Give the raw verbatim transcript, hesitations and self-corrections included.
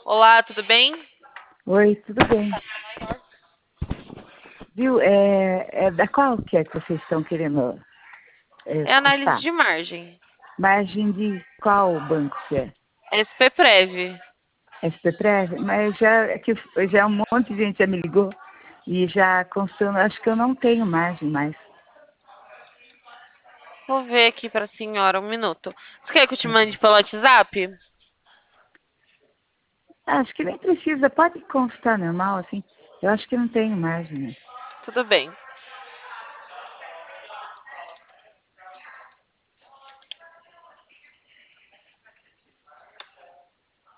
Olá, tudo bem? Oi, tudo bem? Viu, é, é da qual que é que vocês estão querendo é, É análise custar? de margem. Margem de qual banco que é? S P Prev. S P Prev? Mas já, é que já um monte de gente já me ligou e já constando, acho que eu não tenho margem mais. Vou ver aqui para a senhora um minuto. Você quer que eu te mande pelo WhatsApp? Acho que nem precisa, pode constar normal, assim. Eu acho que não tenho margem, né? Tudo bem.